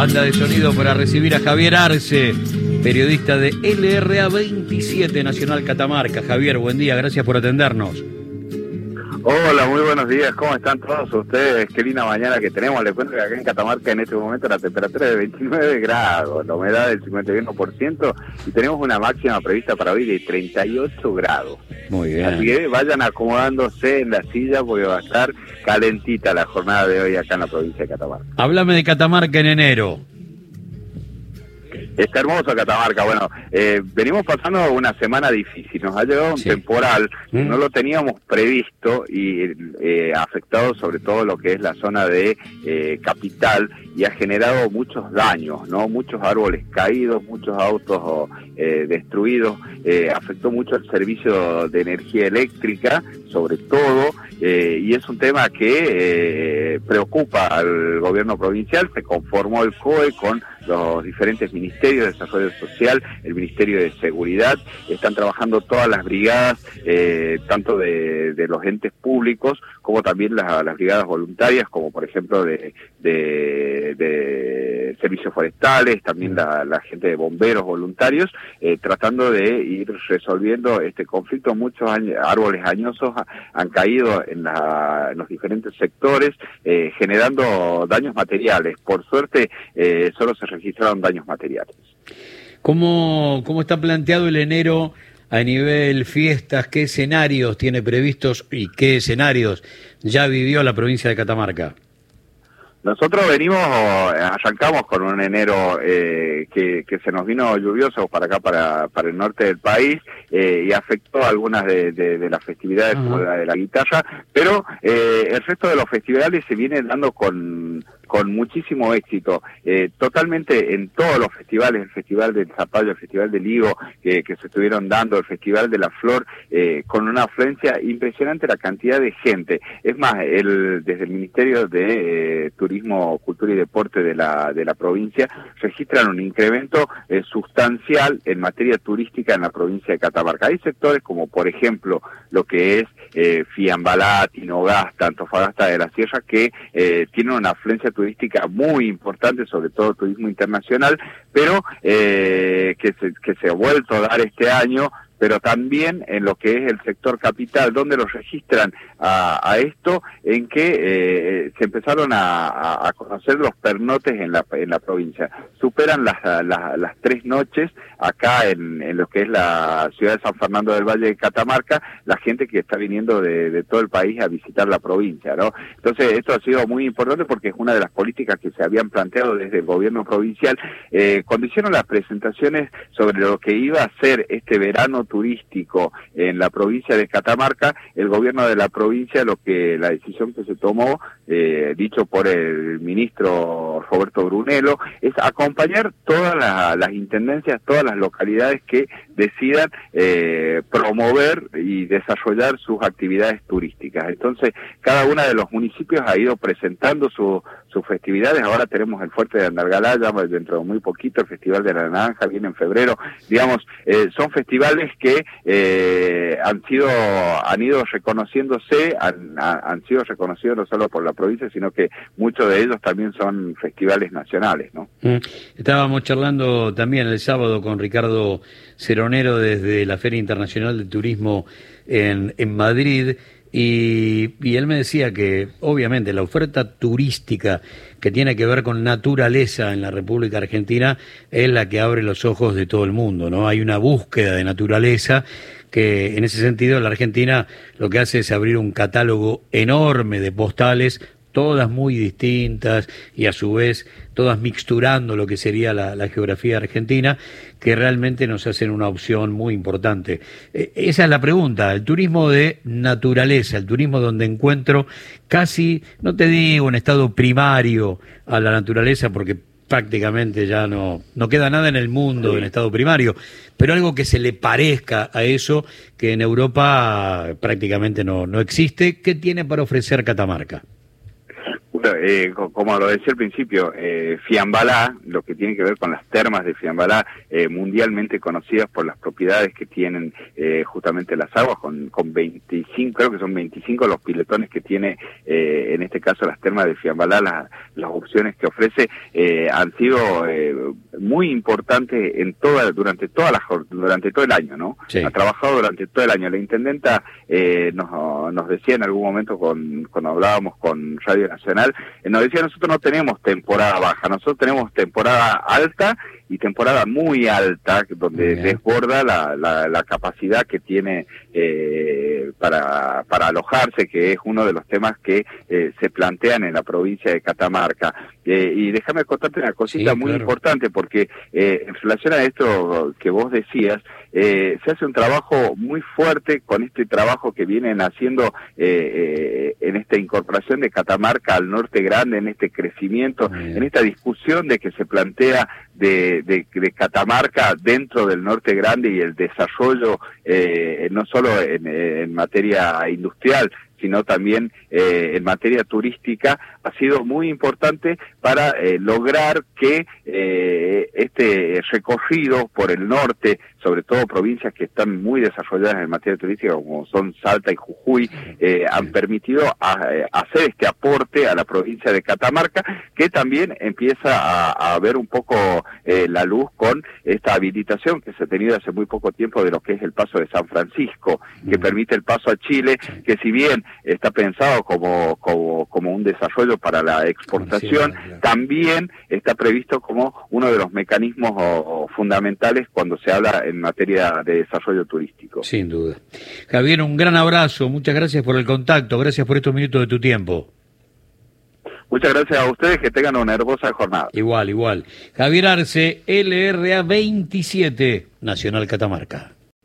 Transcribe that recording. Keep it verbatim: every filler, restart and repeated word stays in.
Banda de sonido para recibir a Javier Arce, periodista de L R A veintisiete Nacional Catamarca. Javier, buen día, gracias por atendernos. Hola, muy buenos días, ¿cómo están todos ustedes? Qué linda mañana que tenemos. Les cuento que acá en Catamarca en este momento la temperatura es de veintinueve grados, la humedad del cincuenta y uno por ciento y tenemos una máxima prevista para hoy de treinta y ocho grados. Muy bien. Así que vayan acomodándose en la silla porque va a estar calentita la jornada de hoy acá en la provincia de Catamarca. Háblame de Catamarca en enero. Está hermoso Catamarca. Bueno, eh, venimos pasando una semana difícil. Nos ha llegado un Sí. temporal, ¿Mm? no lo teníamos previsto y eh, ha afectado sobre todo lo que es la zona de eh, capital y ha generado muchos daños, ¿no? Muchos árboles caídos, muchos autos eh, destruidos. Eh, afectó mucho el servicio de energía eléctrica, sobre todo, eh, y es un tema que eh, preocupa al gobierno provincial. Se conformó el C O E con los diferentes ministerios de desarrollo social, el Ministerio de Seguridad. Están trabajando todas las brigadas, eh, tanto de, de los entes públicos como también las, las brigadas voluntarias, como por ejemplo de, de, de servicios forestales, también la, la gente de bomberos voluntarios, eh, tratando de ir resolviendo este conflicto. Muchos años, árboles añosos han caído en, la, en los diferentes sectores, eh, generando daños materiales. Por suerte, eh, solo se registraron daños materiales. ¿Cómo, cómo está planteado el enero a nivel fiestas? ¿Qué escenarios tiene previstos y qué escenarios ya vivió la provincia de Catamarca? Nosotros venimos, arrancamos con un enero eh, que, que se nos vino lluvioso para acá, para, para el norte del país, eh, y afectó algunas de, de, de las festividades, uh-huh, como la de la guitarra, pero eh, el resto de los festivales se vienen dando con, con muchísimo éxito, eh, totalmente en todos los festivales, el Festival del Zapallo, el Festival del Higo, que, que se estuvieron dando, el Festival de la Flor, eh, con una afluencia impresionante la cantidad de gente. Es más, el, desde el Ministerio de eh, Turismo, Cultura y Deporte de la, de la provincia registran un incremento eh, sustancial en materia turística en la provincia de Catamarca. Hay sectores como, por ejemplo, lo que es eh, Fiambalá, Tinogasta, Antofagasta de la Sierra, que eh, tienen una afluencia turística muy importante, sobre todo turismo internacional, pero eh, que, se, que se ha vuelto a dar este año, pero también en lo que es el sector capital, donde lo registran a, a esto, en que eh, se empezaron a, a, a conocer los pernotes en la, en la provincia. Superan las, las, las tres noches acá en, en lo que es la ciudad de San Fernando del Valle de Catamarca, la gente que está viniendo de, de todo el país a visitar la provincia, ¿no? Entonces, esto ha sido muy importante porque es una de las políticas que se habían planteado desde el gobierno provincial. Eh, cuando hicieron las presentaciones sobre lo que iba a ser este verano turístico en la provincia de Catamarca, el gobierno de la provincia, lo que la decisión que se tomó, eh, dicho por el ministro Roberto Brunello, es acompañar todas las, las intendencias, todas las localidades que decidan eh, promover y desarrollar sus actividades turísticas. Entonces, cada uno de los municipios ha ido presentando su, sus festividades. Ahora tenemos el Fuerte de Andalgalá, ya dentro de muy poquito, el Festival de la Naranja viene en febrero. Digamos, eh, son festivales que eh, han sido, han ido reconociéndose, han, han sido reconocidos no solo por la provincia, sino que muchos de ellos también son festivales nacionales, ¿no? Mm. Estábamos charlando también el sábado con Ricardo Ceronero desde la Feria Internacional de Turismo en, en Madrid, y, y él me decía que obviamente la oferta turística que tiene que ver con naturaleza en la República Argentina es la que abre los ojos de todo el mundo, ¿no? Hay una búsqueda de naturaleza que en ese sentido la Argentina lo que hace es abrir un catálogo enorme de postales, todas muy distintas y a su vez todas mixturando lo que sería la, la geografía argentina, que realmente nos hacen una opción muy importante. Eh, esa es la pregunta, el turismo de naturaleza, el turismo donde encuentro casi, no te digo en estado primario a la naturaleza, porque prácticamente ya no, no queda nada en el mundo en estado primario, pero algo que se le parezca a eso, que en Europa prácticamente no, no existe. ¿Qué tiene para ofrecer Catamarca? Eh, como lo decía al principio, eh, Fiambalá, lo que tiene que ver con las termas de Fiambalá, eh, mundialmente conocidas por las propiedades que tienen eh, justamente las aguas, con, con veinticinco, creo que son veinticinco los piletones que tiene, eh, en este caso las termas de Fiambalá, la, las opciones que ofrece, eh, han sido eh, muy importantes en toda, durante toda la, durante todo el año, ¿no? Sí. Ha trabajado durante todo el año. La intendenta eh, nos, nos decía en algún momento con, cuando hablábamos con Radio Nacional, eh, nos decía, nosotros no tenemos temporada baja, nosotros tenemos temporada alta y temporada muy alta, donde Bien. desborda la, la, la capacidad que tiene eh, para, para alojarse, que es uno de los temas que eh, se plantean en la provincia de Catamarca. Eh, y déjame contarte una cosita sí, muy claro. importante, porque eh, en relación a esto que vos decías, eh, se hace un trabajo muy fuerte con este trabajo que vienen haciendo eh, eh, en esta incorporación de Catamarca al Norte Grande, en este crecimiento, en esta discusión de que se plantea de, de, de Catamarca dentro del Norte Grande y el desarrollo eh, no solo en, en materia industrial, sino también eh, en materia turística, ha sido muy importante para eh, lograr que eh, este recorrido por el norte, sobre todo provincias que están muy desarrolladas en materia turística, como son Salta y Jujuy, eh, han permitido a, a hacer este aporte a la provincia de Catamarca, que también empieza a, a ver un poco eh, la luz con esta habilitación que se ha tenido hace muy poco tiempo de lo que es el paso de San Francisco, que permite el paso a Chile, que si bien está pensado como, como, como un desarrollo para la exportación, sí, claro. también está previsto como uno de los mecanismos o, o fundamentales cuando se habla en materia de desarrollo turístico. Sin duda. Javier, un gran abrazo, muchas gracias por el contacto, gracias por estos minutos de tu tiempo. Muchas gracias a ustedes, que tengan una hermosa jornada. Igual, igual. Javier Arce, L R A veintisiete, Nacional Catamarca.